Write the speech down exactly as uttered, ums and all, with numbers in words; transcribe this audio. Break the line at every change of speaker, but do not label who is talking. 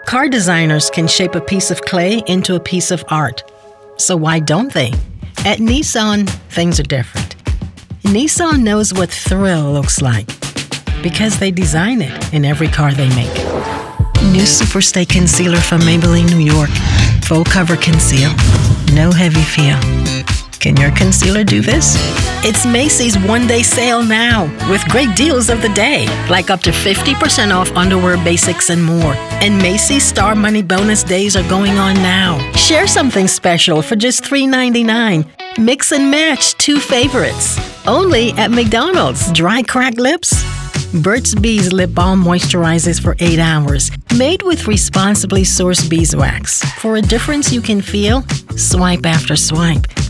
Car designers can shape a piece of clay into a piece of art. So why don't they? At Nissan, things are different. Nissan knows what thrill looks like because they design it in every car they make. New Superstay Concealer from Maybelline, New York. Full cover conceal. No heavy feel. Can your concealer do this? It's Macy's one-day sale now with great deals of the day, like up to fifty percent off underwear basics and more. And Macy's Star Money Bonus days are going on now. Share something special for just three ninety-nine. Mix and match two favorites. Only at McDonald's. Dry cracked lips? Burt's Bees Lip Balm moisturizes for eight hours. Made with responsibly sourced beeswax. For a difference you can feel, swipe after swipe.